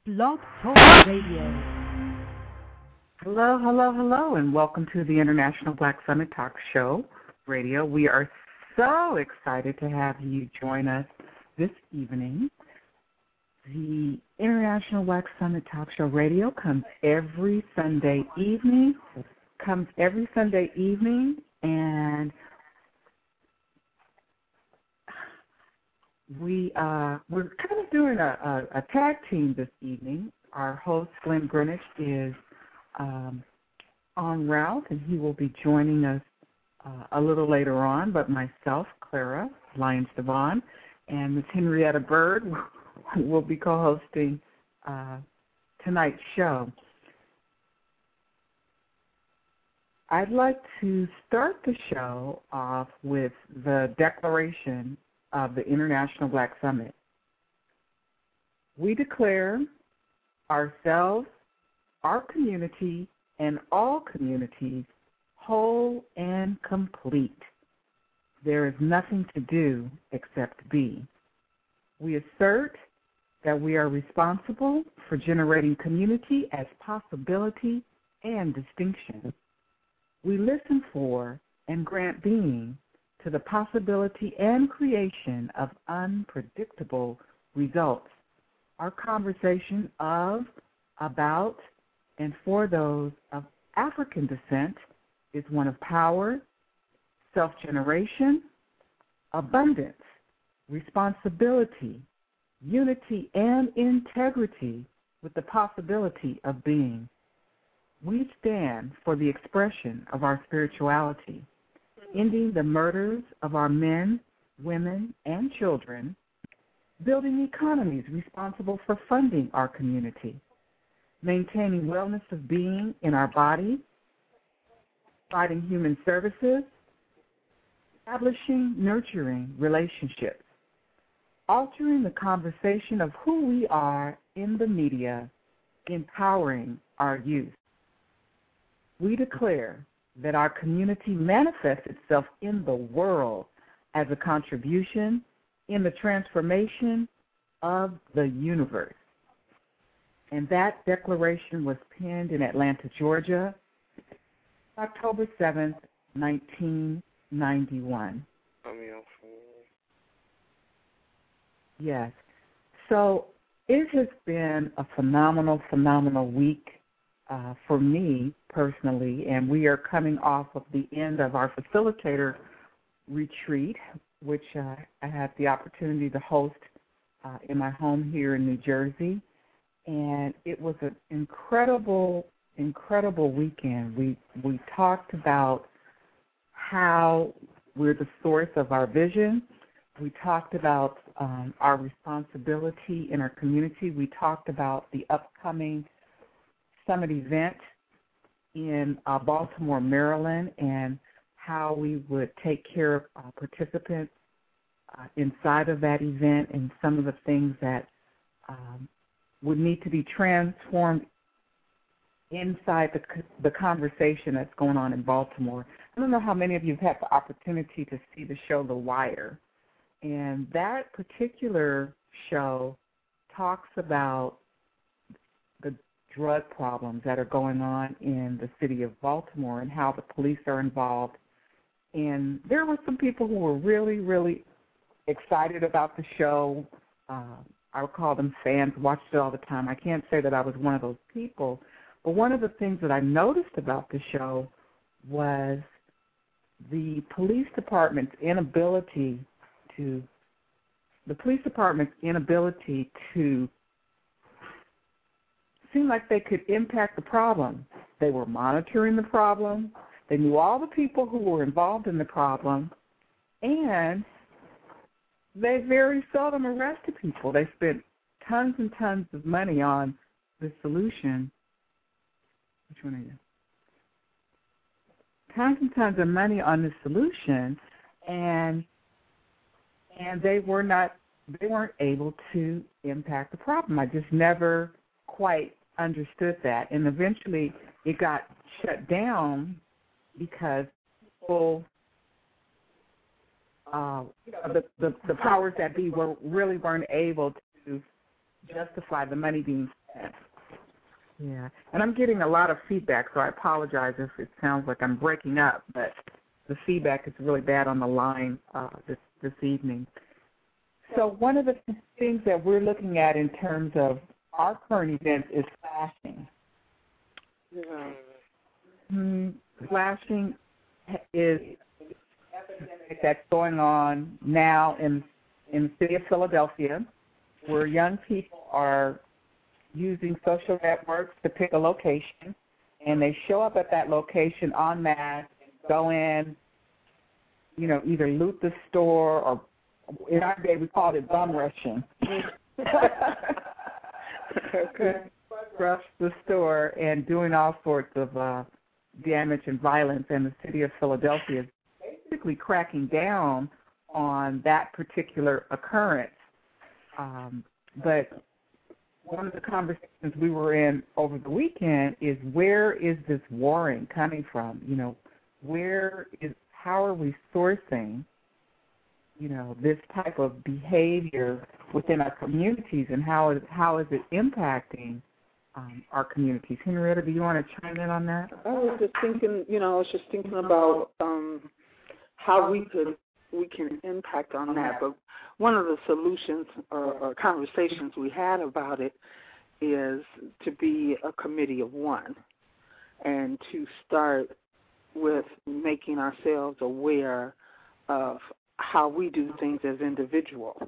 Blog Talk Radio. Hello, hello, hello, and welcome to the International Black Summit Talk Show Radio. We are so excited to have you join us this evening. The International Black Summit Talk Show Radio comes every Sunday evening, and we're kind of doing a tag team this evening. Our host, Glenn Greenwich, is en route, and he will be joining us a little later on. But myself, Clara Lyons Devon, and Ms. Henrietta Bird will be co-hosting tonight's show. I'd like to start the show off with the declaration of the International Black Summit. We declare ourselves, our community, and all communities whole and complete. There is nothing to do except be. We assert that we are responsible for generating community as possibility and distinction. We listen for and grant being to the possibility and creation of unpredictable results. Our conversation of, about, and for those of African descent is one of power, self-generation, abundance, responsibility, unity, and integrity with the possibility of being. We stand for the expression of our spirituality, ending the murders of our men, women, and children, building economies responsible for funding our community, maintaining wellness of being in our body, providing human services, establishing nurturing relationships, altering the conversation of who we are in the media, empowering our youth. We declare that our community manifests itself in the world as a contribution in the transformation of the universe. And that declaration was penned in Atlanta, Georgia, October 7th, 1991. Yes. So it has been a phenomenal week for me personally, and we are coming off of the end of our facilitator retreat, which I had the opportunity to host in my home here in New Jersey. And it was an incredible weekend. We talked about how we're the source of our vision. We talked about our responsibility in our community. We talked about the upcoming summit event in Baltimore, Maryland, and how we would take care of participants inside of that event and some of the things that would need to be transformed inside the conversation that's going on in Baltimore. I don't know how many of you have had the opportunity to see the show The Wire, and that particular show talks about the drug problems that are going on in the city of Baltimore and how the police are involved. And there were some people who were really excited about the show. I would call them fans, watched it all the time. I can't say that I was one of those people, but one of the things that I noticed about the show was the police department's inability to seem like they could impact the problem. They were monitoring the problem. They knew all the people who were involved in the problem, and they very seldom arrested people. They spent tons and tons of money on the solution. Which one are you? Tons and tons of money on the solution, and they weren't able to impact the problem. I just never quite understood that, and eventually it got shut down because people, the powers that be weren't able to justify the money being spent. Yeah, and I'm getting a lot of feedback, so I apologize if it sounds like I'm breaking up, but the feedback is really bad on the line this evening. So one of the things that we're looking at in terms of our current events is flashing. Yeah. Flashing is an epidemic that's going on now in the city of Philadelphia, where young people are using social networks to pick a location, and they show up at that location en masse, go in, either loot the store, or in our day we called it bum rushing. Rush the store and doing all sorts of damage and violence, and the city of Philadelphia is basically cracking down on that particular occurrence. But one of the conversations we were in over the weekend is, where is this warring coming from? How are we sourcing, this type of behavior within our communities, and how is it impacting our communities? Henrietta, do you want to chime in on that? I was just thinking, about how we can impact on that. But one of the solutions or conversations we had about it is to be a committee of one, and to start with making ourselves aware of how we do things as individuals,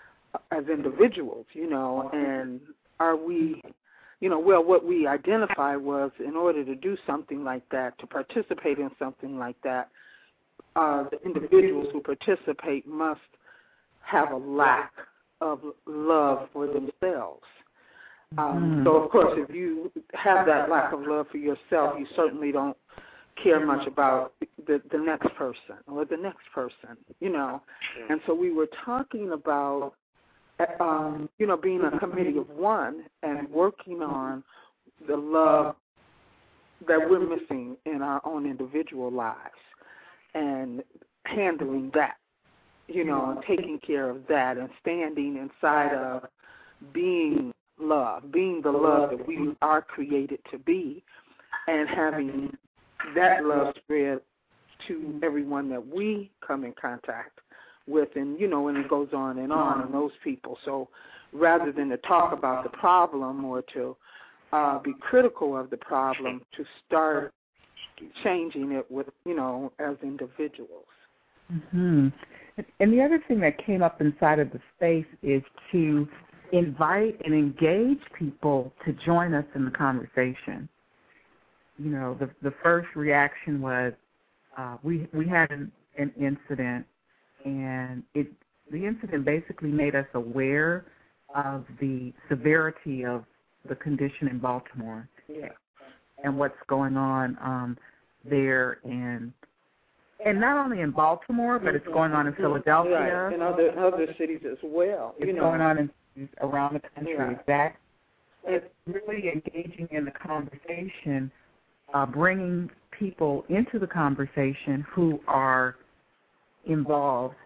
and are we, what we identified was, in order to do something like that, to participate in something like that, the individuals who participate must have a lack of love for themselves. So, of course, if you have that lack of love for yourself, you certainly don't care much about the next person or the next person, And so we were talking about, being a committee of one and working on the love that we're missing in our own individual lives, and handling that, and taking care of that, and standing inside of being love, being the love that we are created to be, and having that love spread to everyone that we come in contact with, and, and it goes on and those people. So rather than to talk about the problem or to be critical of the problem, to start changing it with, as individuals. Mm-hmm. And the other thing that came up inside of the space is to invite and engage people to join us in the conversation. The first reaction was we had an incident, and the incident basically made us aware of the severity of the condition in Baltimore, and what's going on there, and not only in Baltimore, but it's going on in Philadelphia, and other cities as well. It's going on around the country. Exactly. It's really engaging in the conversation, bringing people into the conversation who are involved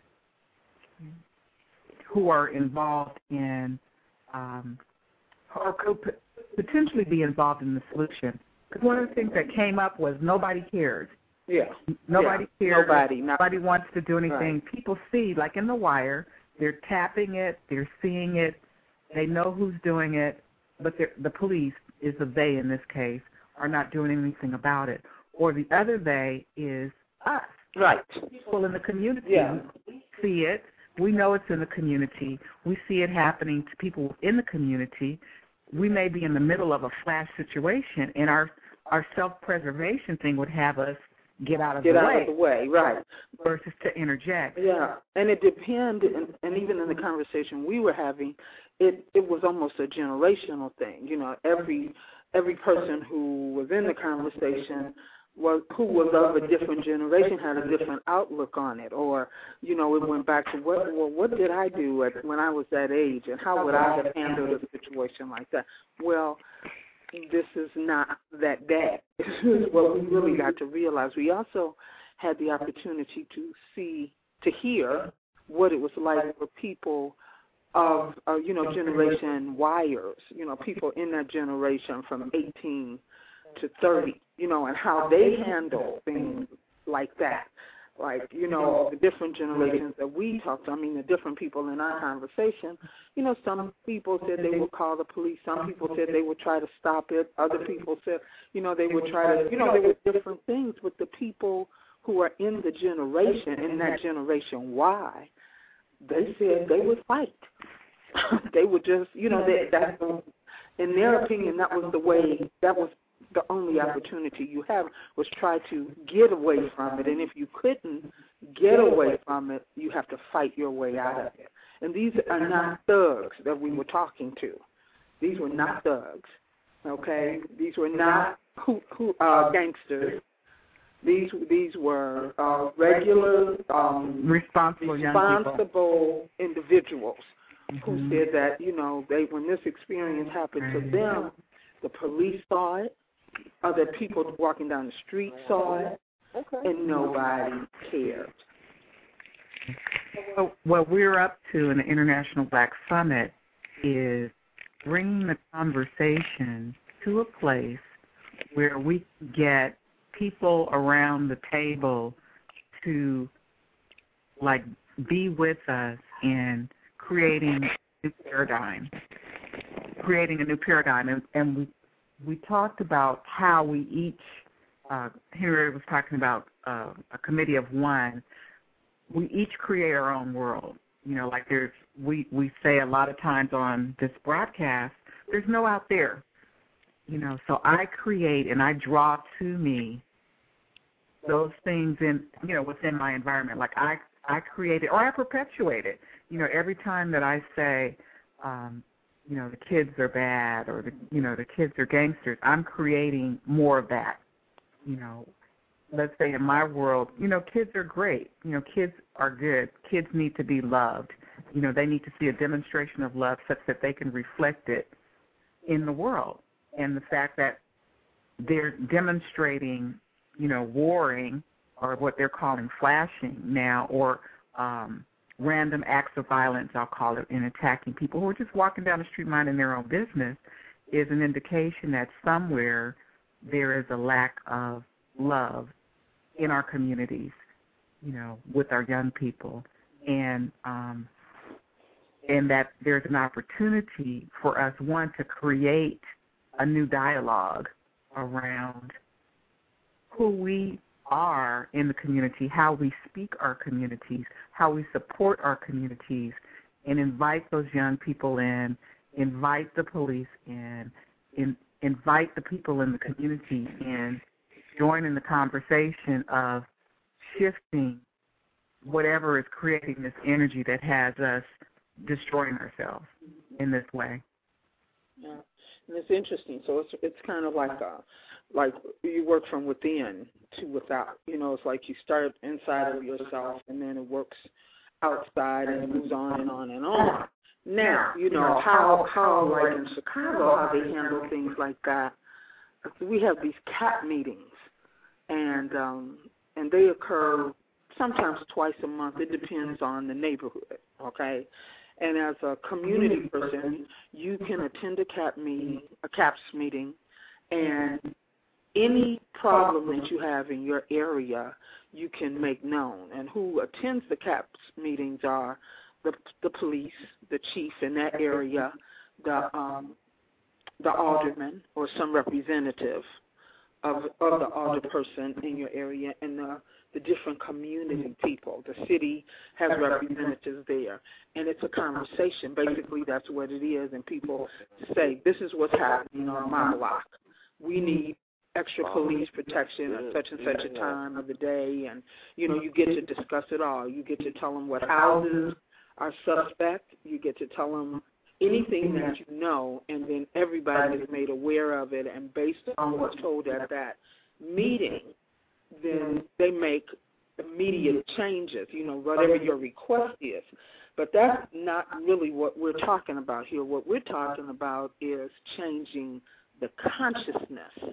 in, or could potentially be involved in the solution. Because one of the things that came up was nobody cares. Yeah. Nobody cares. Nobody wants to do anything. Right. People see, like in The Wire, they're tapping it, they're seeing it, they know who's doing it, but the police, is a they in this case, are not doing anything about it. Or the other they is us. Right. People in the community. Yeah. We see it. We know it's in the community. We see it happening to people in the community. We may be in the middle of a flash situation, and our self-preservation thing would have us get out of the way, right? Versus to interject. Yeah, and it depends, and even in the conversation we were having, it was almost a generational thing. Every person who was in the conversation who was of a different generation had a different outlook on it, or it went back to what did I do when I was that age, and how would I have handled a situation like that? Well, this is not that bad. This is what we really got to realize. We also had the opportunity to hear what it was like for people of Generation Yers, people in that generation from 18 to 30, and how they handle things like that. Like, the different generations that we talked to, the different people in our conversation, some people said they would call the police. Some people said they would try to stop it. Other people said, they would try to, there were different things. But the people who are in the generation, in that Generation Y, they said they would fight. They would just, in their opinion, that was the only opportunity you have, was try to get away from it. And if you couldn't get away from it, you have to fight your way out of it. And these are not thugs that we were talking to. These were not thugs, okay? These were not gangsters. These were regular, responsible individuals who said that, when this experience happened to them, the police saw it, other people walking down the street saw it, and nobody cared. So what we're up to in the International Black Summit is bringing the conversation to a place where we get people around the table to, like, be with us in creating a new paradigm. And we talked about how we each, Henry was talking about a committee of one, we each create our own world. Like we say a lot of times on this broadcast, there's no out there. So I create and I draw to me those things within my environment. Like I create it or I perpetuate it. Every time that I say, the kids are bad or the kids are gangsters, I'm creating more of that. Let's say in my world, kids are great. Kids are good. Kids need to be loved. They need to see a demonstration of love such that they can reflect it in the world. And the fact that they're demonstrating, warring or what they're calling flashing now, or random acts of violence, I'll call it, in attacking people who are just walking down the street minding their own business, is an indication that somewhere there is a lack of love in our communities, with our young people, and that there's an opportunity for us, one, to create a new dialogue around who we are in the community, how we speak our communities, how we support our communities, and invite those young people in, invite the police in, invite the people in the community in, join in the conversation of shifting whatever is creating this energy that has us destroying ourselves in this way. Yeah, and it's interesting. So it's kind of like you work from within to without. It's like you start inside of yourself, and then it works outside and moves on and on and on. Now, how like in Chicago, how they handle things like that. We have these CAP meetings, and they occur sometimes twice a month. It depends on the neighborhood, okay? And as a community person, you can attend a CAPS meeting, and any problem that you have in your area, you can make known. And who attends the CAPS meetings are the police, the chief in that area, the alderman or some representative of the alderperson in your area, and the different community people. The city has representatives there, and it's a conversation. Basically, that's what it is, and people say, this is what's happening on my block. We need extra police protection at such and such a time of the day, and, you get to discuss it all. You get to tell them what houses are suspect. You get to tell them anything that you know, and then everybody is made aware of it, and based on what's told at that meeting, then they make immediate changes, whatever your request is. But that's not really what we're talking about here. What we're talking about is changing the consciousness,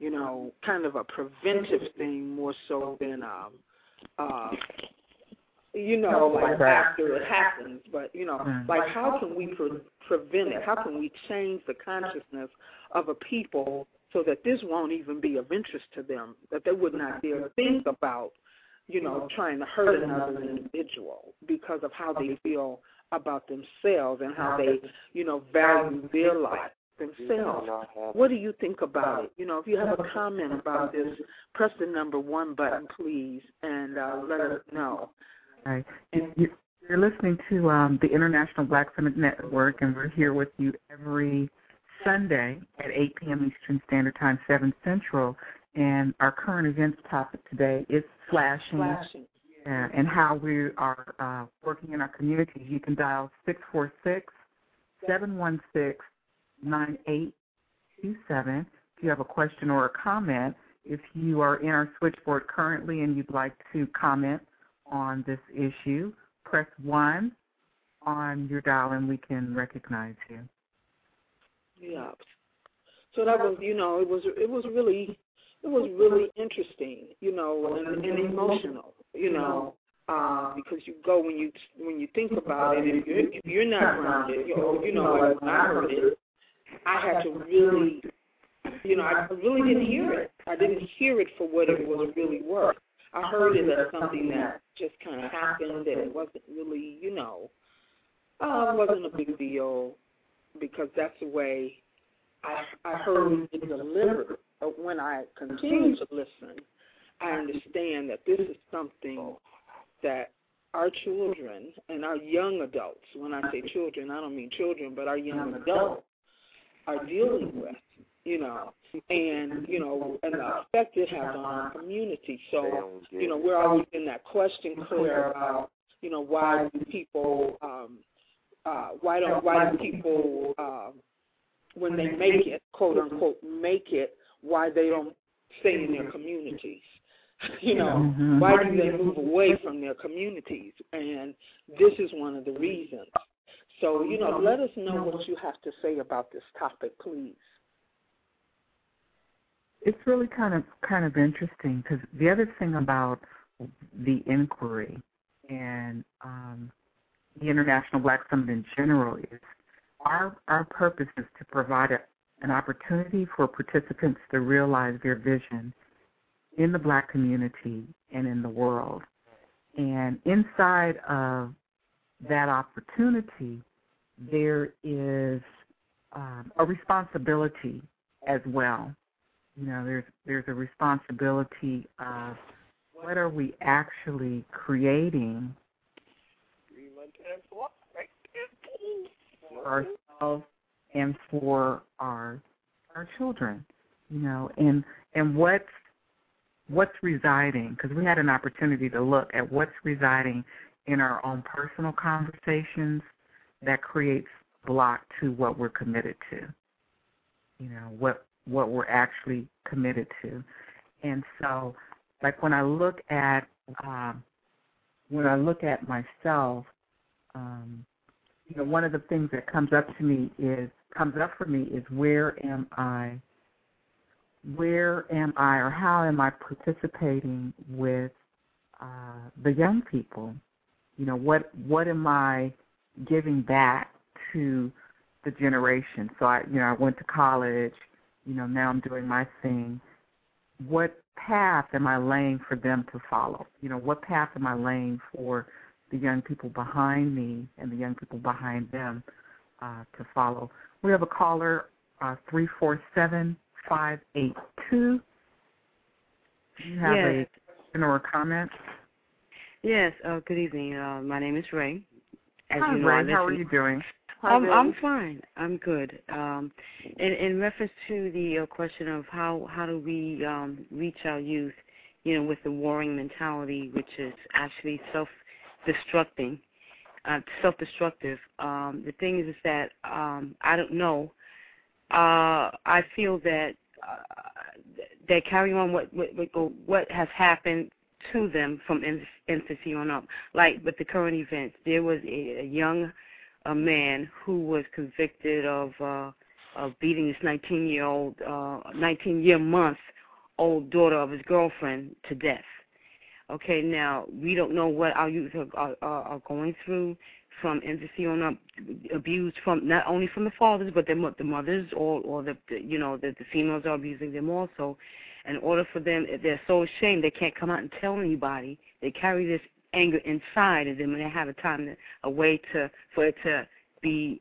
kind of a preventive thing more so than like after it happens. But, like how can we prevent it? How can we change the consciousness of a people so that this won't even be of interest to them, that they would not dare think about, trying to hurt another individual because of how they feel about themselves and how they, value their life themselves. What do you think about it? If you have a comment about this, press the number 1 button, please, and let us know. Right. You're listening to the International Black Feminist Network, and we're here with you every Sunday at 8 p.m. Eastern Standard Time, 7 Central. And our current events topic today is flashing. And how we are working in our communities. You can dial 646-716-9827 if you have a question or a comment. If you are in our switchboard currently and you'd like to comment on this issue, press 1 on your dial and we can recognize you. Yeah. So that was, it was really interesting, and emotional, because you go when you think about it. If you're not grounded, like when I heard it, I had to really, I really didn't hear it. I didn't hear it for what it was really worth. I heard it as something that just kind of happened, and it wasn't really, it wasn't a big deal, because that's the way I heard it delivered. But when I continue to listen, I understand that this is something that our children and our young adults, when I say children, I don't mean children, but our young adults are dealing with, and the effect it has on our community. So, we're always in that question, Claire, about, why do people, why do people, when they make it, quote unquote, make it, why they don't stay in their communities? Why do they move away from their communities? And this is one of the reasons. So, let us know what you have to say about this topic, please. It's really kind of interesting, because the other thing about the inquiry and the International Black Summit in general is our purpose is to provide an opportunity for participants to realize their vision in the Black community and in the world. And inside of that opportunity, there is a responsibility as well. There's a responsibility of what are we actually creating for ourselves and for our children, and what's residing, because we had an opportunity to look at what's residing in our own personal conversations that creates block to what we're committed to, what we're actually committed to. And so, like when I look at myself, one of the things that comes up for me is where am I, or how am I participating with the young people? What am I giving back to the generation? So I went to college. Now I'm doing my thing. What path am I laying for them to follow? What path am I laying for the young people behind me and the young people behind them to follow? We have a caller, 347-582. Do you have a question or a comment? Yes. Good evening. My name is Ray. Hi, Ray. How are you doing? I'm fine. I'm good. In reference to the question of how do we reach our youth, with the warring mentality, which is actually self-destructive. The thing is that I don't know. I feel that they're carrying on what has happened to them from infancy on up. Like with the current events, there was a young man who was convicted of beating this 19-year-month-old daughter of his girlfriend to death. Okay, now we don't know what our youth are going through from infancy on up, abused from not only from the fathers but the mothers or the females are abusing them also. In order for them, they're so ashamed they can't come out and tell anybody. They carry this anger inside of them, and they have a way for it to be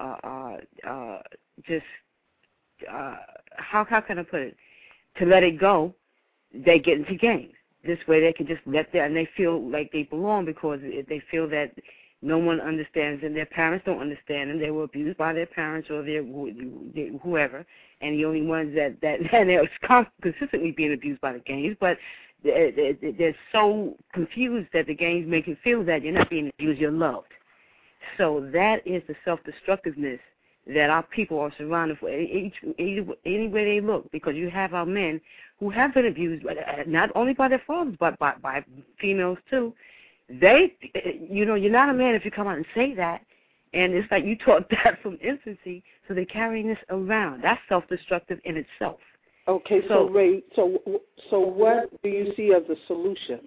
just how can I put it? To let it go, they get into games. This way they can just and they feel like they belong because they feel that no one understands them. Their parents don't understand them. They were abused by their parents or their whoever, and the only ones and they're consistently being abused by the gangs, but they're so confused that the gangs make you feel that you're not being abused, you're loved. So that is the self-destructiveness that our people are surrounded for any way they look, because you have our men who have been abused, not only by their fathers, but by females too. You're not a man if you come out and say that, and it's like you taught that from infancy, so they're carrying this around. That's self-destructive in itself. Okay, so Ray, so what do you see as a solution?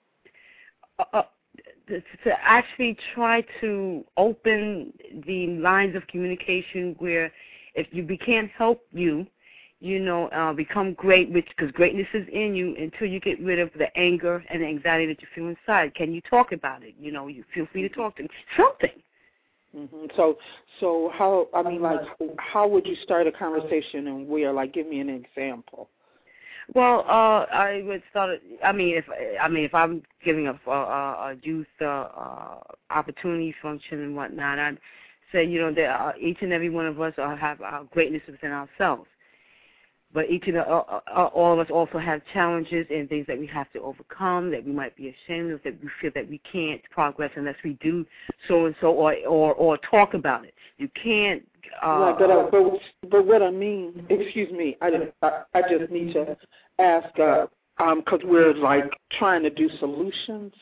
To actually try to open the lines of communication where if we can't help you, become great, because greatness is in you until you get rid of the anger and the anxiety that you feel inside. Can you talk about it? You feel free to talk to me. Something. Mm-hmm. So how would you start a conversation and where? Like, give me an example. Well, I would start. If I'm giving a youth opportunity function and whatnot, I'd say that each and every one of us have our greatness within ourselves. But all of us also have challenges and things that we have to overcome, that we might be ashamed of, that we feel that we can't progress unless we do so and so, or talk about it. You can't. Right, but what I mean, excuse me, I just need to ask, because we're like trying to do solutions.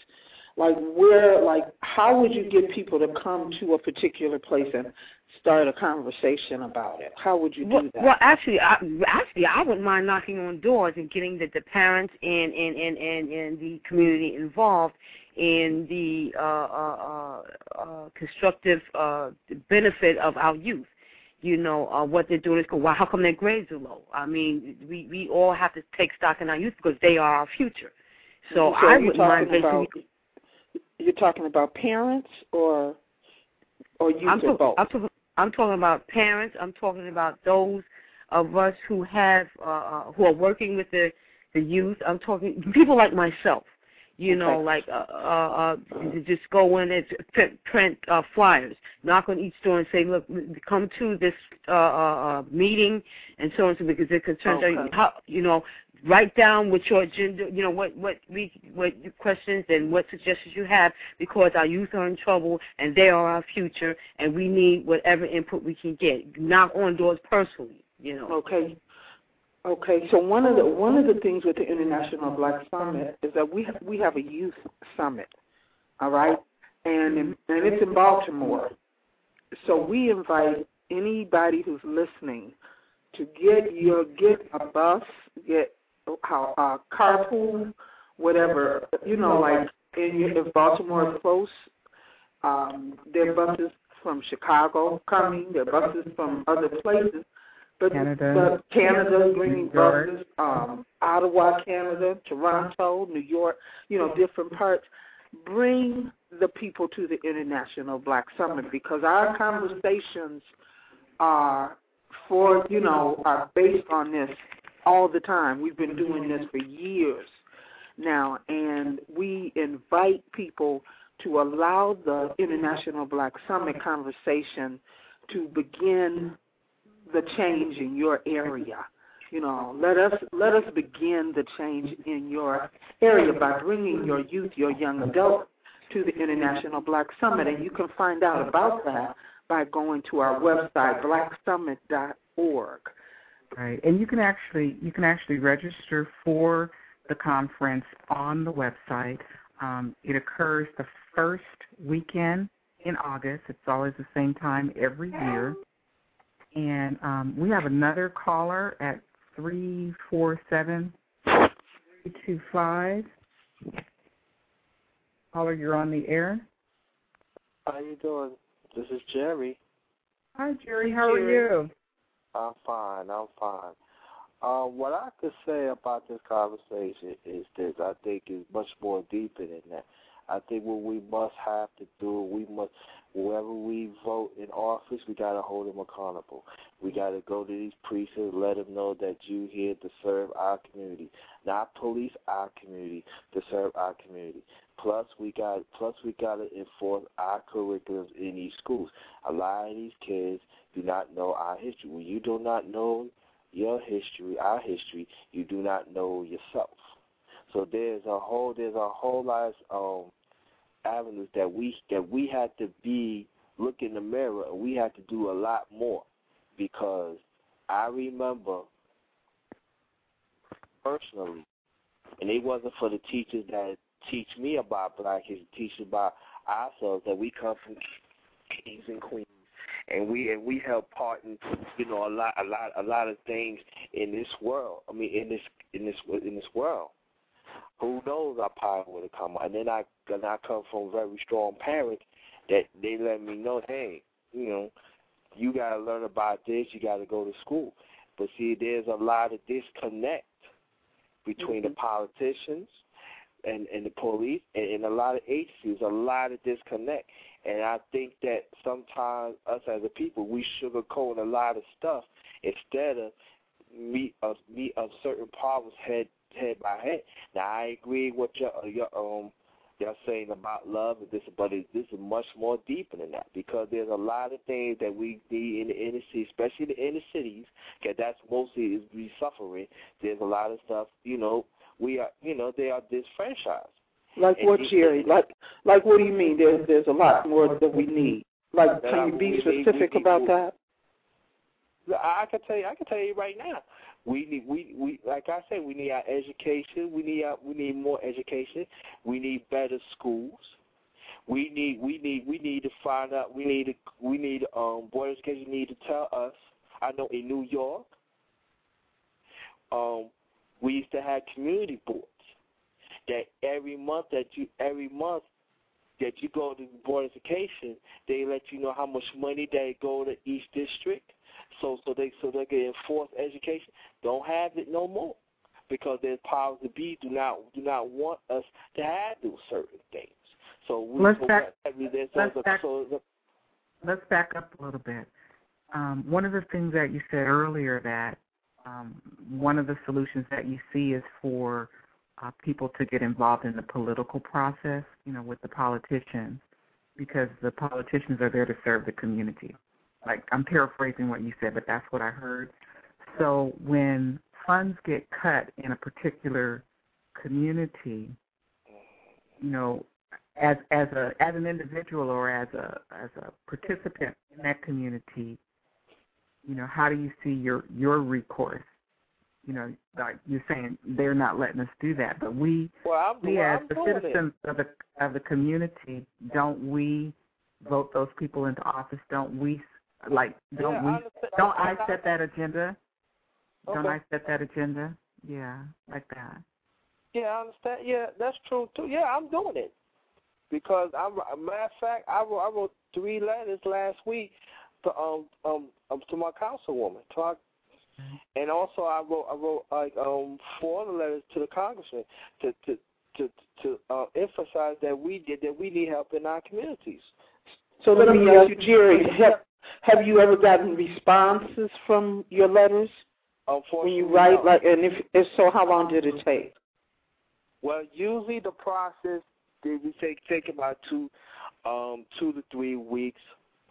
How would you get people to come to a particular place and start a conversation about it? How would you do that? Well, actually, I wouldn't mind knocking on doors and getting the parents and the community involved in the constructive benefit of our youth. What they're doing is, how come their grades are low? I mean, we all have to take stock in our youth because they are our future. So I wouldn't mind basically. You're talking about parents or youth or both? I'm talking about parents. I'm talking about those of us who have who are working with the youth. I'm talking people like myself. Just go in and print flyers, knock on each door and say, look, come to this meeting and so on, so because it concerns write down what your agenda, what questions and what suggestions you have, because our youth are in trouble and they are our future, and we need whatever input we can get. Knock on doors personally, Okay. So one of the things with the International Black Summit is that we have a youth summit, all right, and it's in Baltimore. So we invite anybody who's listening to get a bus, get a carpool, whatever, if Baltimore is close, there are buses from Chicago coming, there are buses from other places, but Canada bringing buses, Ottawa, Canada, Toronto, New York, different parts. Bring the people to the International Black Summit, because our conversations are based on this all the time. We've been doing this for years now, and we invite people to allow the International Black Summit conversation to begin the change in your area. Let us begin the change in your area by bringing your youth, your young adults, to the International Black Summit, and you can find out about that by going to our website, blacksummit.org. Right, and you can actually register for the conference on the website. It occurs the first weekend in August. It's always the same time every year. And we have another caller at 347-325. Caller, you're on the air. How you doing? This is Jerry. Hi, Jerry. How are you? I'm fine. What I could say about this conversation is this. I think it's much more deeper than that. I think what we must have to do, whoever we vote in office, we got to hold them accountable. We got to go to these precincts, let them know that you here to serve our community, not police our community, to serve our community. Plus, we got to enforce our curriculums in these schools. A lot of these kids do not know our history. When you do not know your history, our history, you do not know yourself. So there's a whole lot of avenues that we have to look in the mirror, and we have to do a lot more, because I remember personally, and it wasn't for the teachers that teach me about Black history, teach about ourselves, that we come from kings and queens, and we help part in a lot of things in this world. I mean, in this world. Who knows our power would have come out. And then I come from very strong parents that they let me know, hey, you got to learn about this, you got to go to school. But see, there's a lot of disconnect between the politicians and the police and a lot of agencies, a lot of disconnect. And I think that sometimes us as a people, we sugarcoat a lot of stuff instead of meet certain problems head by head. Now, I agree with y'all saying about love and this, but this is much more deeper than that, because there's a lot of things that we need in the inner city, especially the inner cities, because that's mostly is we suffering. There's a lot of stuff, we are, they are disfranchised. Like what, Jerry? Like what do you mean? There's a lot more that we need. Like, can you be specific about that? I can tell you right now. We like I said, we need our education. We need more education. We need better schools. We need to find out. We need board education need to tell us. I know in New York, we used to have community boards that every month that you go to board education, they let you know how much money they go to each district. So they can enforce education. Don't have it no more, because there's powers that be do not want us to have those certain things. So let's back up a little bit. One of the things that you said earlier, that one of the solutions that you see is for people to get involved in the political process, with the politicians, because the politicians are there to serve the community. Like, I'm paraphrasing what you said, but that's what I heard. So when funds get cut in a particular community, as an individual or as a participant in that community, how do you see your recourse? Like you're saying, they're not letting us do that, but we as the citizens of the community, don't we vote those people into office? Don't I set that agenda? Okay. Don't I set that agenda? Yeah, like that. Yeah, I understand. Yeah, that's true too. Yeah, I'm doing it because matter of fact, I wrote 3 letters last week to my councilwoman, and also I wrote like 4 other letters to the congressman to emphasize that we need help in our communities. So let me ask you, Jerry, have you ever gotten responses from your letters when you write? No. And if so, how long did it take? Well, usually the process we take about 2 to 3 weeks,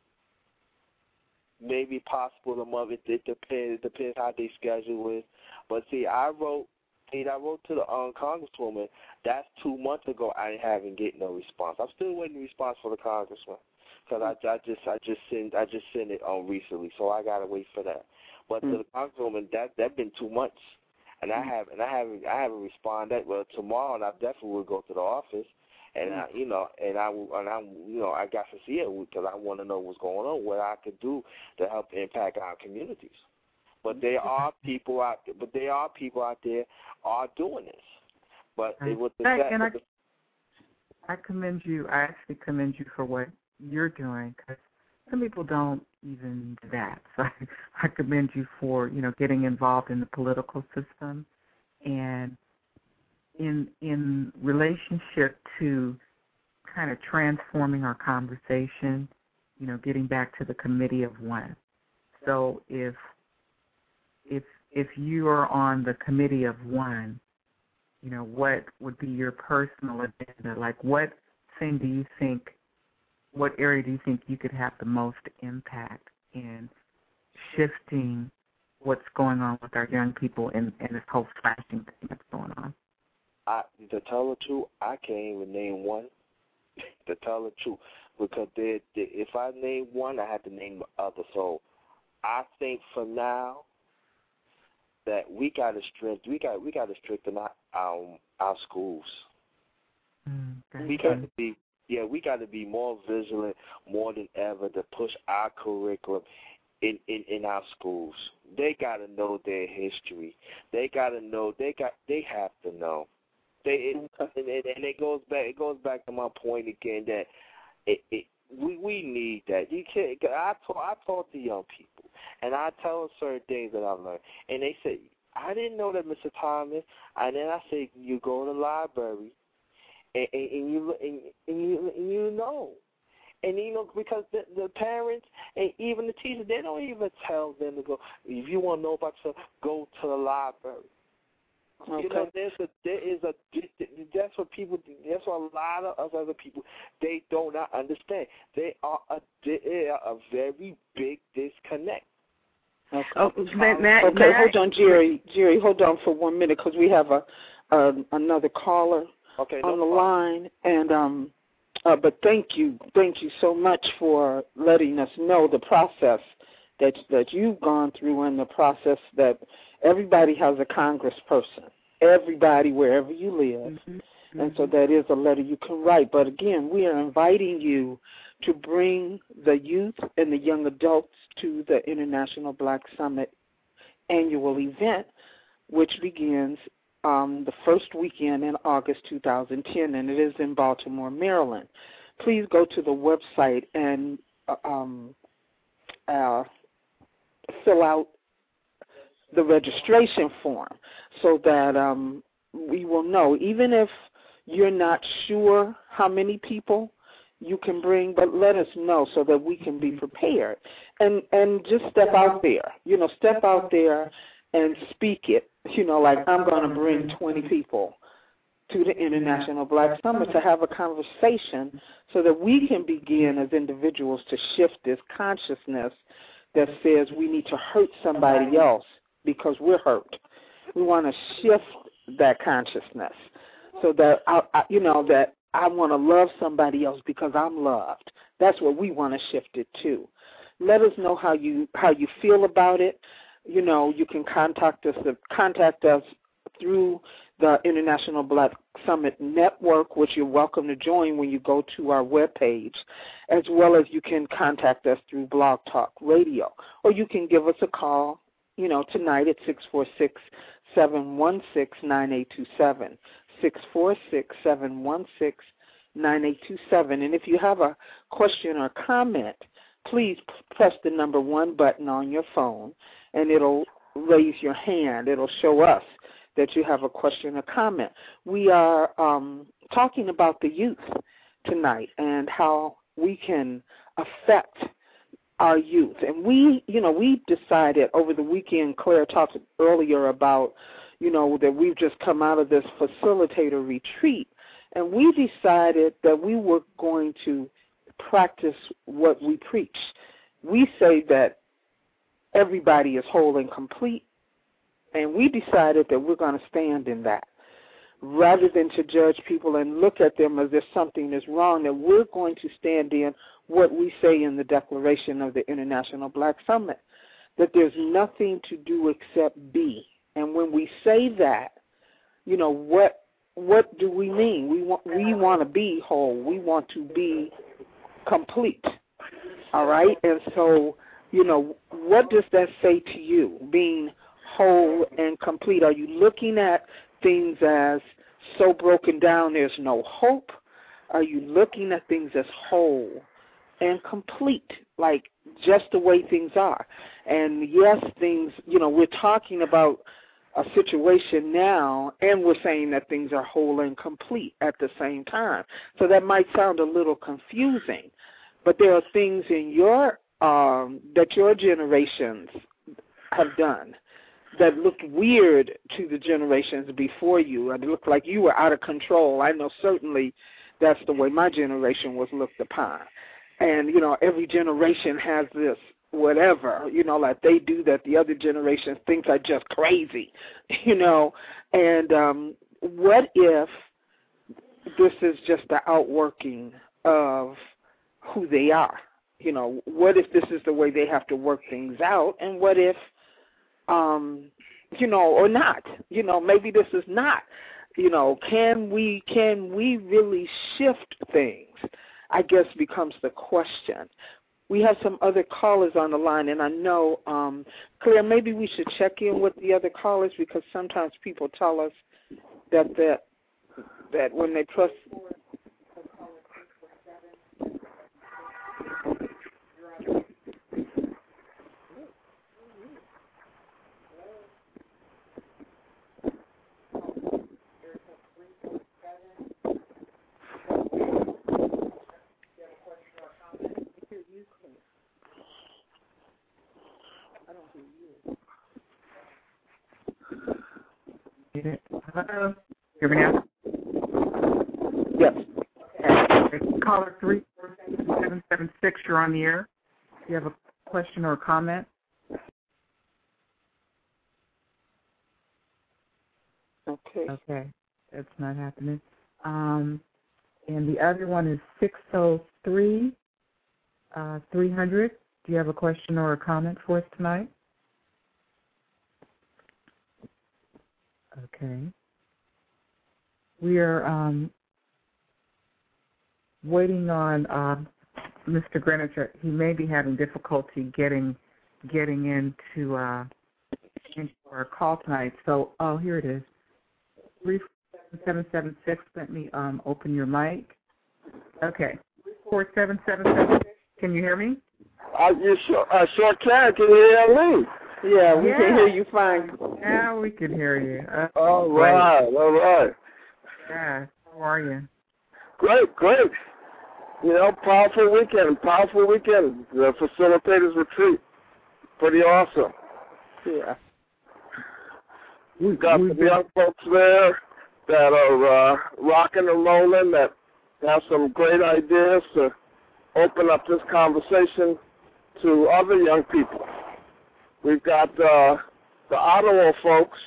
maybe possible a month. It depends how they schedule it. But see, I wrote to the congresswoman. That's 2 months ago. I haven't get no response. I'm still waiting response for the congressman. Because I just sent it recently, so I gotta wait for that. But to the congresswoman, that's been 2 months, and I haven't responded. Well, tomorrow, and I definitely will go to the office, and I got to see it because I want to know what's going on, what I could do to help impact our communities. But there are people out there. Are doing this. But it was I commend you. I actually commend you for what you're doing, because some people don't even do that. So I commend you for, getting involved in the political system and in relationship to kind of transforming our conversation, getting back to the committee of one. So if you are on the committee of one, what would be your personal agenda? Like, what area do you think you could have the most impact in shifting what's going on with our young people and this whole flashing thing that's going on? To tell the truth, I can't even name one. To tell the truth, because if I name one, I have to name the other. So I think for now that we got to strengthen our schools. We got to be more vigilant more than ever to push our curriculum in our schools. They got to know their history. They got to know. They have to know. And it goes back to my point again that we need that. You can't. I talk to young people, and I tell them certain things that I've learned, and they say, I didn't know that, Mr. Thomas. And then I say, you go to the library, and you know. And, because the parents and even the teachers, they don't even tell them to go, if you want to know about yourself, go to the library. Okay. That's what people, that's what a lot of us other people, they do not understand. They are a very big disconnect. Okay. Okay, hold on, Jerry. Jerry, hold on for 1 minute, because we have another caller on the line. And but thank you so much for letting us know the process that you've gone through, and the process that everybody has a congressperson, everybody wherever you live. Mm-hmm. And so that is a letter you can write. But again, we are inviting you to bring the youth and the young adults to the International Black Summit annual event, which begins the first weekend in August 2010, and it is in Baltimore, Maryland. Please go to the website and fill out the registration form so that we will know, even if you're not sure how many people you can bring, but let us know so that we can be prepared. And just step out there, step out there and speak it, like I'm going to bring 20 people to the International Black Summit to have a conversation so that we can begin as individuals to shift this consciousness that says we need to hurt somebody else because we're hurt. We want to shift that consciousness so that, that I want to love somebody else because I'm loved. That's what we want to shift it to. Let us know how you feel about it. You can contact us through the International Black Summit Network, which you're welcome to join when you go to our webpage, as well as you can contact us through Blog Talk Radio. Or you can give us a call, tonight at 646-716-9827, 646-716-9827. And if you have a question or comment, please press the number 1 button on your phone, and it'll raise your hand. It'll show us that you have a question or comment. We are talking about the youth tonight and how we can affect our youth. And we decided over the weekend, Claire talked earlier about, that we've just come out of this facilitator retreat, and we decided that we were going to practice what we preach. We say that everybody is whole and complete, and we decided that we're going to stand in that. Rather than to judge people and look at them as if something is wrong, that we're going to stand in what we say in the Declaration of the International Black Summit, that there's nothing to do except be. And when we say that, what do we mean? We want to be whole. We want to be complete. All right? And so, what does that say to you, being whole and complete? Are you looking at things as so broken down there's no hope? Are you looking at things as whole and complete, like just the way things are? And yes, things, we're talking about a situation now, and we're saying that things are whole and complete at the same time. So that might sound a little confusing, but there are things in your that your generations have done that looked weird to the generations before you, and it looked like you were out of control. I know certainly that's the way my generation was looked upon. And, every generation has this whatever, like they do that the other generation thinks are just crazy, And what if this is just the outworking of who they are? What if this is the way they have to work things out? And what if, or not? Maybe this is not. Can we really shift things? I guess becomes the question. We have some other callers on the line, and I know, Claire, maybe we should check in with the other callers, because sometimes people tell us that when they press. Hello? Hear me now? Yes. Okay. Caller 34776, you're on the air. Do you have a question or a comment? Okay. That's not happening. And the other one is 603 300. Do you have a question or a comment for us tonight? Okay. We are waiting on Mr. Greenwich. He may be having difficulty getting into our call tonight. So, here it is. 34776. Let me open your mic. Okay. 47776. Can you hear me? You sure can. Can you hear me? Yeah, we can hear you fine. Yeah, we can hear you. All right. Yeah, how are you? Great. Powerful weekend. The facilitators retreat. Pretty awesome. Yeah. We've got some young folks there that are rocking and rolling, that have some great ideas to open up this conversation to other young people. We've got the Ottawa folks,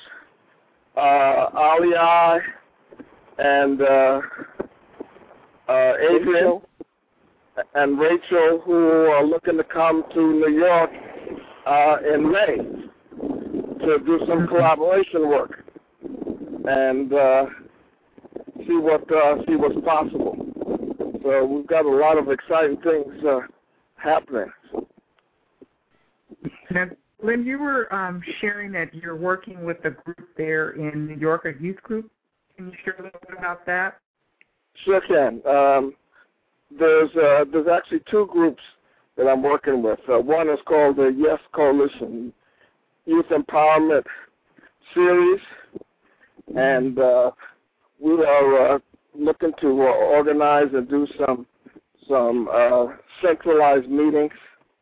Aliyah and Adrian and Rachel, who are looking to come to New York in May to do some collaboration work and see what's possible. So we've got a lot of exciting things happening. Now, Lynn, you were sharing that you're working with a group there in New York, a youth group. Can you share a little bit about that? Sure can. There's actually two groups that I'm working with. One is called the Yes Coalition Youth Empowerment Series, and we are looking to organize and do some centralized meetings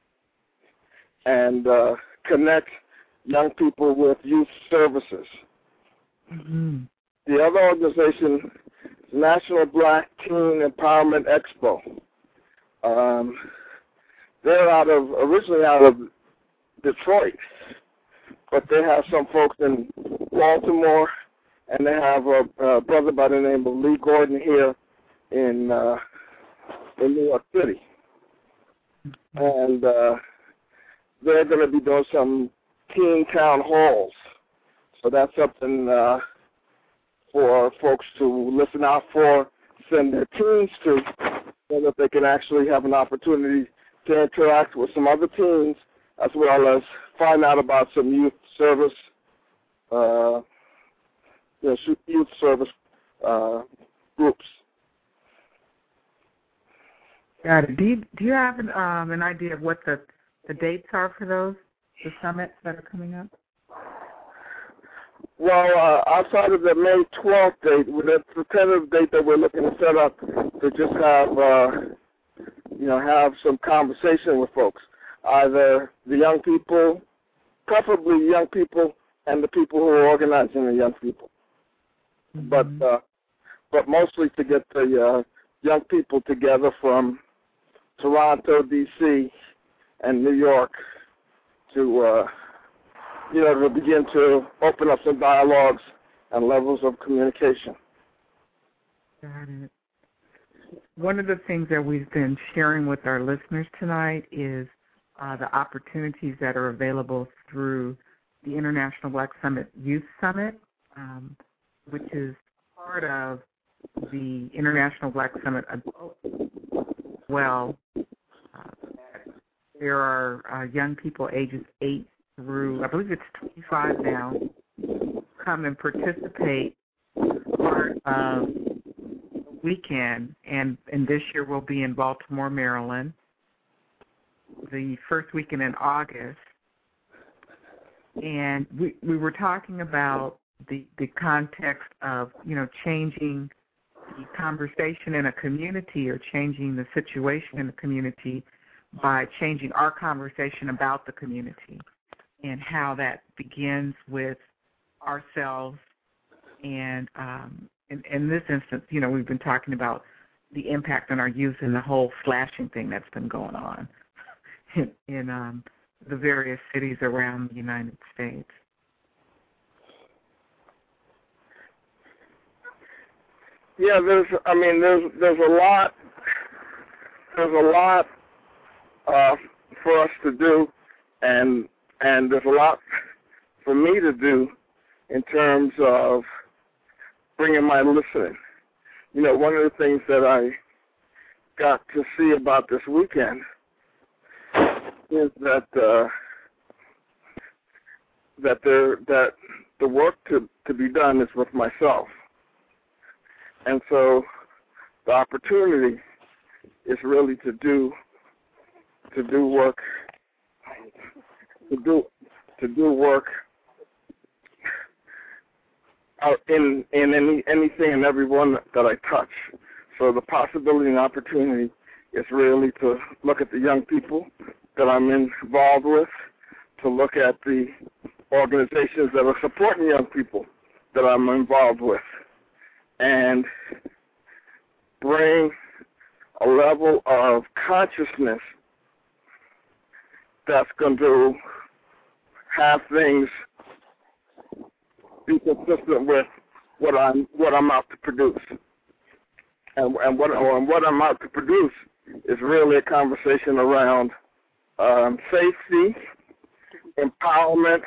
and connect young people with youth services. Mm-hmm. The other organization is National Black Teen Empowerment Expo. They're originally out of Detroit, but they have some folks in Baltimore, and they have a brother by the name of Lee Gordon here in New York City. And they're going to be doing some teen town halls. So that's something for folks to listen out for, send their teens to, so that they can actually have an opportunity to interact with some other teens, as well as find out about some youth service, groups. Got it. Do you have an idea of what the dates are for the summits that are coming up? Well, outside of the May 12th date, that's the tentative date that we're looking to set up to just have some conversation with folks, either the young people, preferably young people, and the people who are organizing the young people. Mm-hmm. But mostly to get the young people together from Toronto, D.C., and New York to to begin to open up some dialogues and levels of communication. Got it. One of the things that we've been sharing with our listeners tonight is the opportunities that are available through the International Black Summit Youth Summit, which is part of the International Black Summit Adult. Well, there are young people ages 8 through, I believe it's 25 now, come and participate part of the weekend. And this year we'll be in Baltimore, Maryland, the first weekend in August. And we were talking about the context of, changing the conversation in a community or changing the situation in the community by changing our conversation about the community, and how that begins with ourselves. And in this instance, we've been talking about the impact on our youth and the whole flashing thing that's been going on in the various cities around the United States. Yeah, there's a lot for us to do, and there's a lot for me to do in terms of bringing my listening. One of the things that I got to see about this weekend is that the work to be done is with myself, and so the opportunity is really to do work out in anything and everyone that I touch. So the possibility and opportunity is really to look at the young people that I'm involved with, to look at the organizations that are supporting young people that I'm involved with, and bring a level of consciousness that's going to have things be consistent with what I'm out to produce. And what I'm out to produce is really a conversation around safety, empowerment,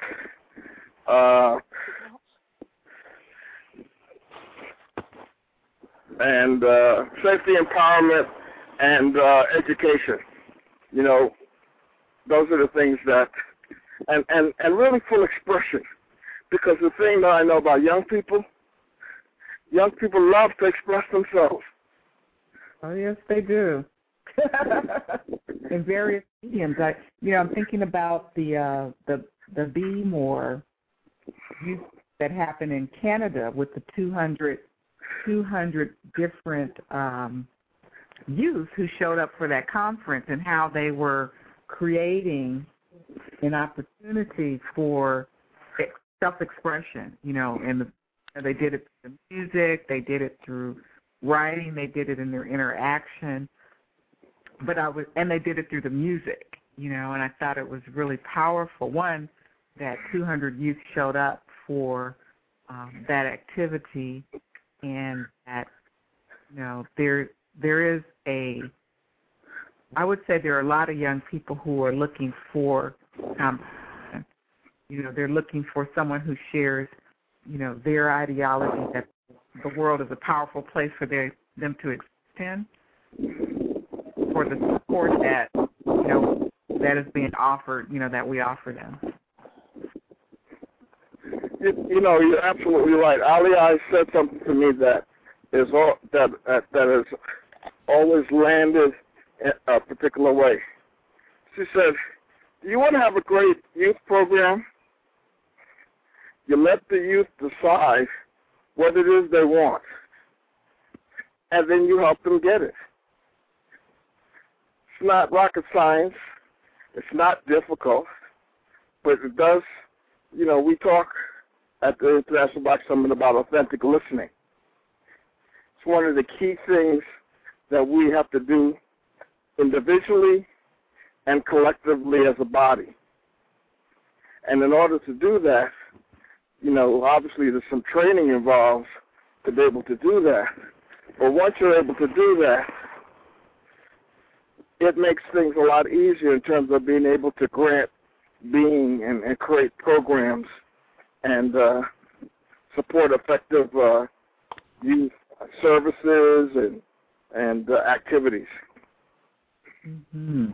and education. Those are the things that, and really full expression. Because the thing that I know about young people love to express themselves. Oh, yes, they do. In various mediums. I'm thinking about the Be More youth that happened in Canada with the 200 different youth who showed up for that conference, and how they were creating an opportunity for self-expression, and they did it through music, they did it through writing, they did it in their interaction, and they did it through the music, and I thought it was really powerful. One, that 200 youth showed up for that activity, and that, there is I would say there are a lot of young people who are looking for they're looking for someone who shares, their ideology that the world is a powerful place for them to exist in, for the support that, that is being offered, that we offer them. You're absolutely right. Ali said something to me that has always landed a particular way. She said, do you want to have a great youth program? You let the youth decide what it is they want, and then you help them get it. It's not rocket science. It's not difficult, but it does, we talk at the International Black Summit about authentic listening. It's one of the key things that we have to do individually and collectively as a body. And in order to do that, obviously there's some training involved to be able to do that. But once you're able to do that, it makes things a lot easier in terms of being able to grant being and create programs and support effective youth services and activities. Mm-hmm.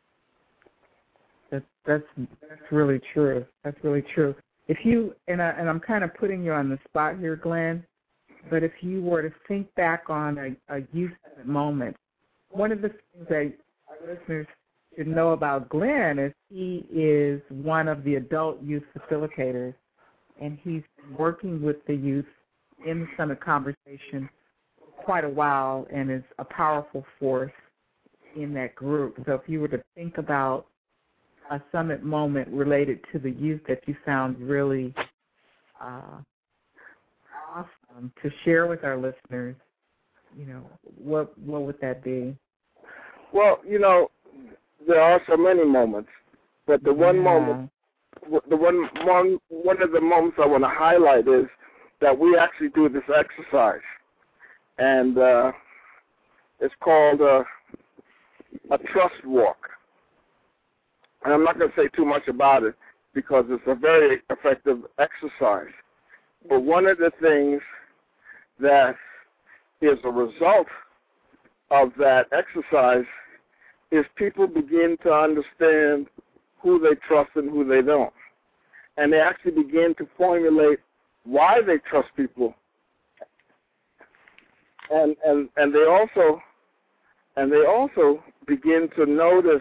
That's really true. That's really true. If you and I'm kind of putting you on the spot here, Glenn, but if you were to think back on a youth moment, one of the things that our listeners should know about Glenn is he is one of the adult youth facilitators, and he's been working with the youth in the Summit Conversation for quite a while and is a powerful force in that group. So if you were to think about a summit moment related to the youth that you found really awesome to share with our listeners, what would that be? Well, there are so many moments, but the one moment, one of the moments I want to highlight is that we actually do this exercise, and it's called a trust walk. And I'm not going to say too much about it because it's a very effective exercise. But one of the things that is a result of that exercise is people begin to understand who they trust and who they don't. And they actually begin to formulate why they trust people. And they also begin to notice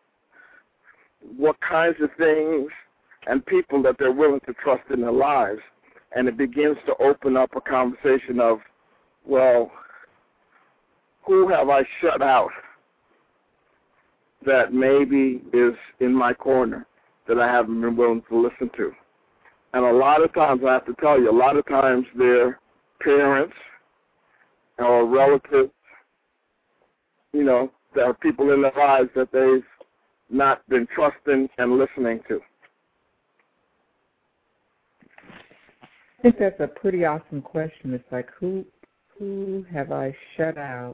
what kinds of things and people that they're willing to trust in their lives. And it begins to open up a conversation of, well, who have I shut out that maybe is in my corner that I haven't been willing to listen to? And a lot of times, I have to tell you, they're parents or relatives, there are people in their lives that they've not been trusting and listening to. I think that's a pretty awesome question. It's like, who have I shut out?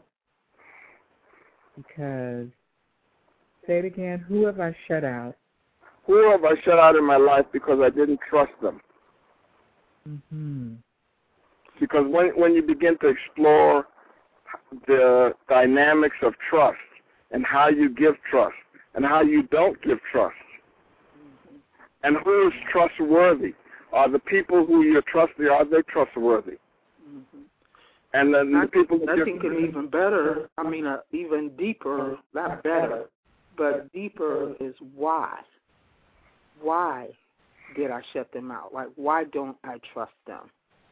Because, say it again, who have I shut out? Who have I shut out in my life because I didn't trust them? Mm-hmm. Because when you begin to explore the dynamics of trust and how you give trust and how you don't give trust, and who is trustworthy, are the people who you're trusting, are they trustworthy? Mm-hmm. And then the people I think an even better, even deeper, not better, but deeper is why. Why did I shut them out? Like, why don't I trust them?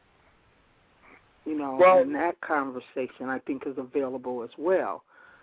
And that conversation I think is available as well.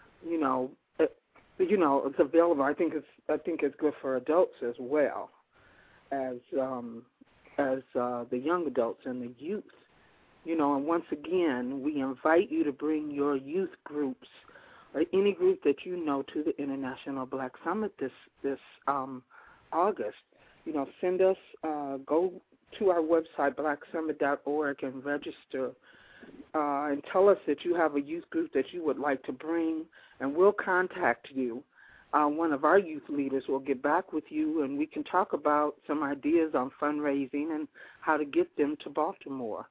It's available. I think it's good for adults as well as the young adults and the youth. And once again, we invite you to bring your youth groups or any group that you know to the International Black Summit this August. Send us, go to our website, blacksummit.org, and register and tell us that you have a youth group that you would like to bring, and we'll contact you. One of our youth leaders will get back with you, and we can talk about some ideas on fundraising and how to get them to Baltimore,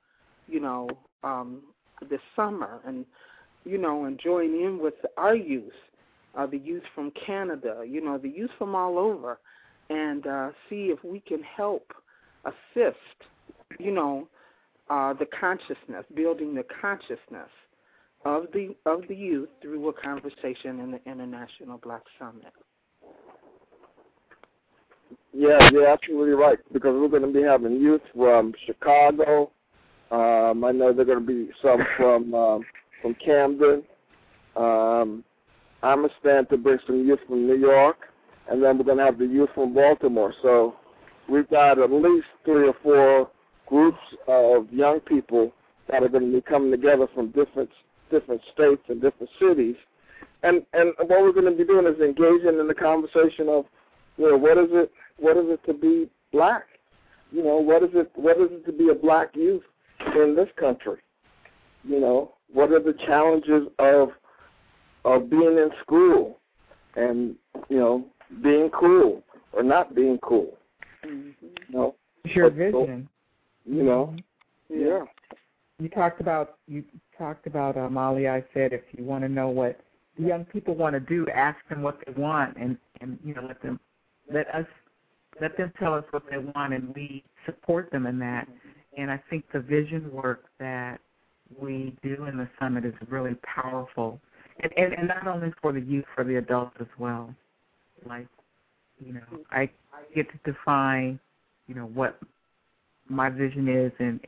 this summer, and join in with our youth, the youth from Canada, the youth from all over, and see if we can help assist, the consciousness, building the consciousness, of the youth through a conversation in the International Black Summit. Yeah, you're absolutely right, because we're going to be having youth from Chicago. I know there are going to be some from Camden. I'm going to stand to bring some youth from New York, and then we're going to have the youth from Baltimore. So we've got at least 3 or 4 groups of young people that are going to be coming together from different states and different cities. And what we're going to be doing is engaging in the conversation of, what is it to be black? What is it to be a black youth in this country? What are the challenges of being in school and, being cool or not being cool? It's your vision. Yeah. You talked about Molly. I said if you want to know what the young people want to do, ask them what they want, and let them tell us what they want, and we support them in that. And I think the vision work that we do in the summit is really powerful, and not only for the youth, for the adults as well. Like, I get to define, what my vision is, and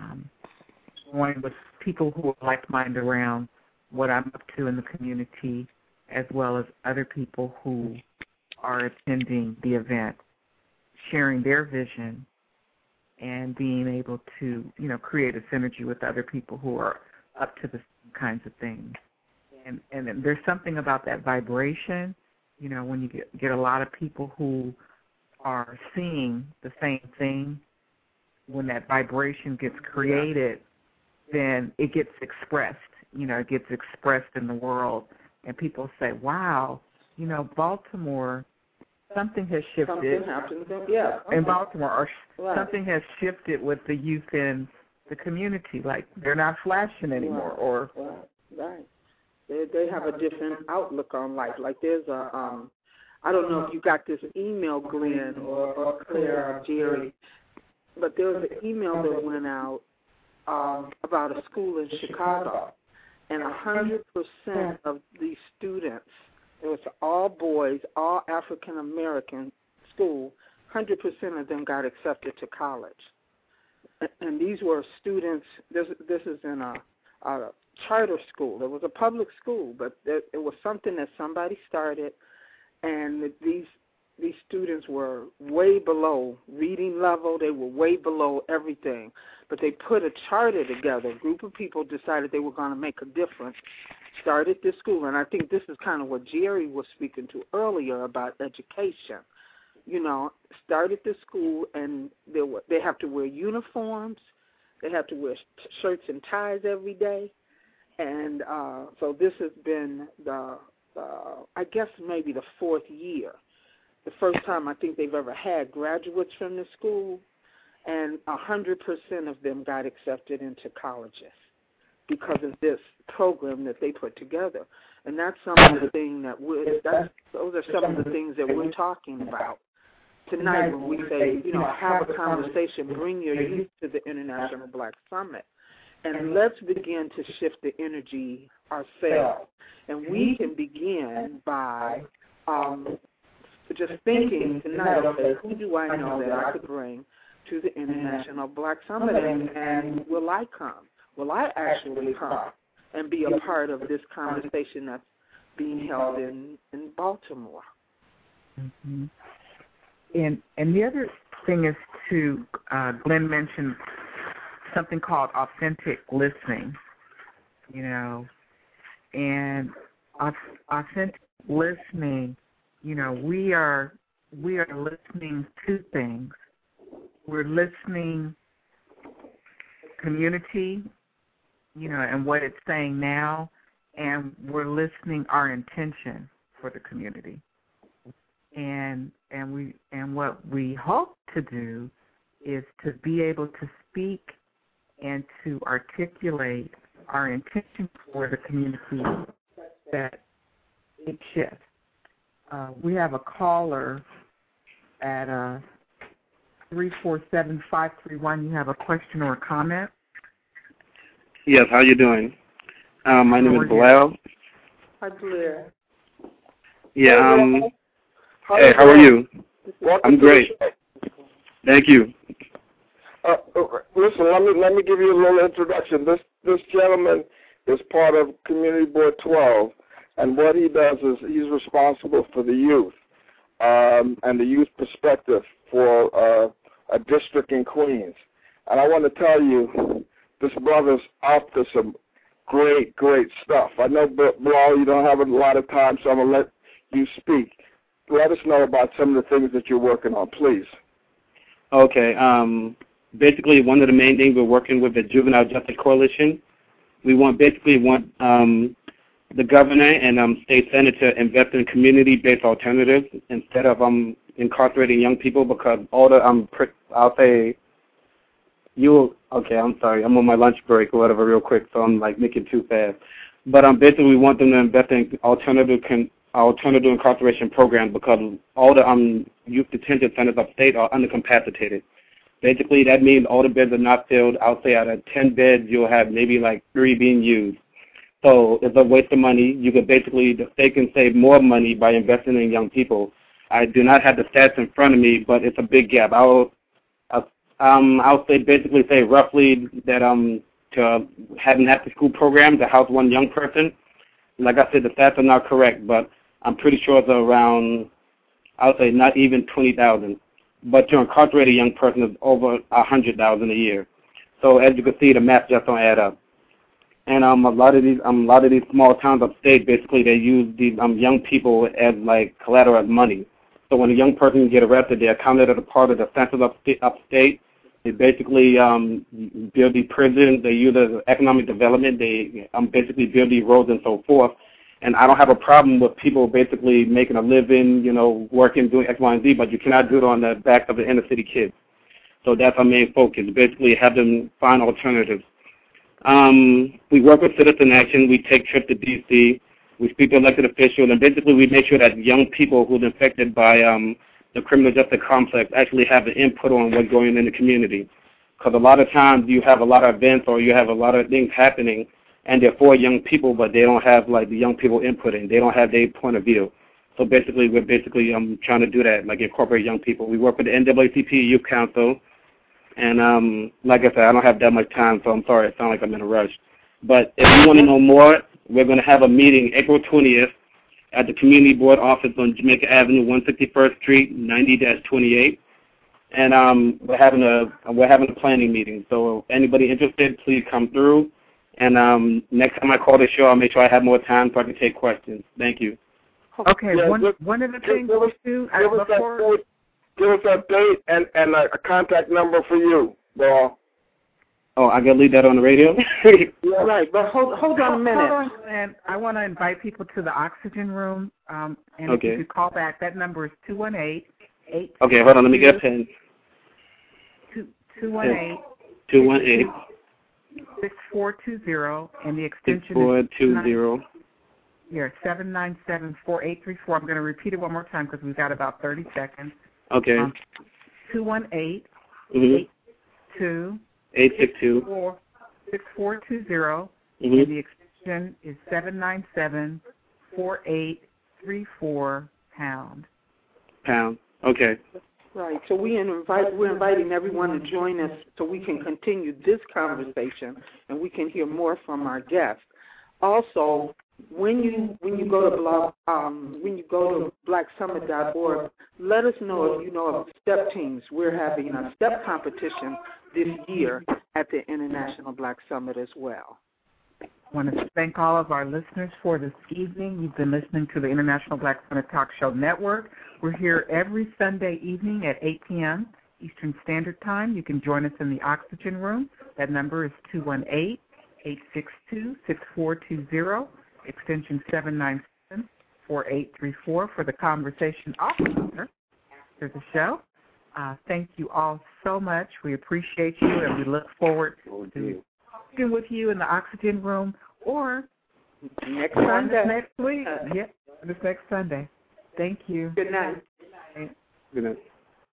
going with people who are like-minded around what I'm up to in the community, as well as other people who are attending the event, sharing their vision and being able to, create a synergy with other people who are up to the same kinds of things. And there's something about that vibration, when you get a lot of people who are seeing the same thing, when that vibration gets created, then it gets expressed. It gets expressed in the world, and people say, wow, Baltimore, something has shifted. Something happened, yeah. In Baltimore, or right. Something has shifted with the youth in the community. Like, they're not flashing anymore. Right. Or Right. They have a different outlook on life. Like, there's I don't know if you got this email, Glenn or Claire or Jerry, but there was an email that went out about a school in Chicago, and 100% of these students, it was all boys, all African-American school, 100% of them got accepted to college. And these were students, this is in a charter school. It was a public school, but it was something that somebody started, and these students were way below reading level. They were way below everything. But they put a charter together. A group of people decided they were going to make a difference, started this school. And I think this is kind of what Jerry was speaking to earlier about education. Started this school, and they have to wear uniforms. They have to wear shirts and ties every day. And so this has been I guess maybe the 4th year. The first time I think they've ever had graduates from the school, and 100% of them got accepted into colleges because of this program that they put together. And that's some of the things those are some of the things that we're talking about tonight when we say, have a conversation, bring your youth to the International Black Summit, and let's begin to shift the energy ourselves. And we can begin by just thinking tonight, okay, who do I know that I could bring to the International Black Summit, and will I come? Will I actually come and be a part of this conversation that's being held in Baltimore? Mm-hmm. And the other thing is Glenn mentioned something called authentic listening, and authentic listening, we are listening to things. We're listening community, and what it's saying now, and we're listening our intention for the community. And what we hope to do is to be able to speak and to articulate our intention for the community that it shifts. We have a caller at 347-531. You have a question or a comment? Yes, how you doing? My name is Bilal. Hi, Blair. Yeah. Hey, how are you? I'm great. Thank you. Listen, let me give you a little introduction. This gentleman is part of Community Board 12, and what he does is he's responsible for the youth and the youth perspective for a district in Queens. And I want to tell you, this brother's up to some great stuff. I know, Bilal, you don't have a lot of time, so I'm going to let you speak. Let us know about some of the things that you're working on, please. Okay. Basically, one of the main things we're working with the Juvenile Justice Coalition. We want the governor and state senator to invest in community-based alternatives instead of incarcerating young people, because all the okay, I'm sorry, I'm on my lunch break or whatever real quick, so I'm like making too fast. But basically we want them to invest in alternative incarceration programs, because all the youth detention centers upstate are undercapacitated. Basically, that means all the beds are not filled. I'll say out of 10 beds, you'll have maybe like 3 being used. So it's a waste of money. You could basically, the state can save more money by investing in young people. I do not have the stats in front of me, but it's a big gap. I'll say roughly that to have an after-school program to house one young person. Like I said, the stats are not correct, but I'm pretty sure it's around, I'll say not even 20,000. But to incarcerate a young person is over 100,000 a year. So as you can see, the math just don't add up. And a lot of these small towns upstate, basically they use these young people as like collateral as money. So when a young person get arrested, they're counted as a part of the census upstate. They basically build the prisons. They use it as economic development. They basically build the roads and so forth. And I don't have a problem with people basically making a living, working, doing X, Y, and Z, but you cannot do it on the back of the inner city kids. So that's our main focus, basically have them find alternatives. We work with Citizen Action. We take trips to D.C. We speak to elected officials, and basically we make sure that young people who are infected by the criminal justice complex actually have an input on what's going on in the community. Because a lot of times you have a lot of events or you have a lot of things happening, and they're for young people, but they don't have like the young people inputting. They don't have their point of view. So basically, we're trying to do that, like incorporate young people. We work with the NAACP Youth Council, and like I said, I don't have that much time, so I'm sorry. I sound like I'm in a rush. But if you want to know more, we're going to have a meeting April 20th at the Community Board office on Jamaica Avenue, 161st Street, 90-28. And we're having a planning meeting. So anybody interested, please come through. And next time I call the show, I'll make sure I have more time so I can take questions. Thank you. Okay, one of the things too, give us a date and a contact number for you, Paul. Oh, I gotta leave that on the radio? Yeah, right, but hold on a minute. Hold on, and I want to invite people to the Oxygen Room, and okay. If you could call back, that number is 218-8. Okay, hold on, let me get a pen. 218. 6420, and the extension 6420. Here, 797-4834. I'm going to repeat it one more time because we've got about 30 seconds. Okay. 218-862-6420, and the extension is 797-4834 pound. Okay. Right. So we're inviting everyone to join us so we can continue this conversation and we can hear more from our guests. Also, when you go to blacksummit.org, let us know if you know of step teams. We're having a step competition this year at the International Black Summit as well. I want to thank all of our listeners for this evening. You've been listening to the International Black Summit Talk Show Network. We're here every Sunday evening at 8 p.m. Eastern Standard Time. You can join us in the Oxygen Room. That number is 218-862-6420, extension 797-4834 for the conversation officer. There's a show. Thank you all so much. We appreciate you, and we look forward to talking with you in the Oxygen Room or next Sunday. Next week. This next Sunday. Thank you. Good night. Good night.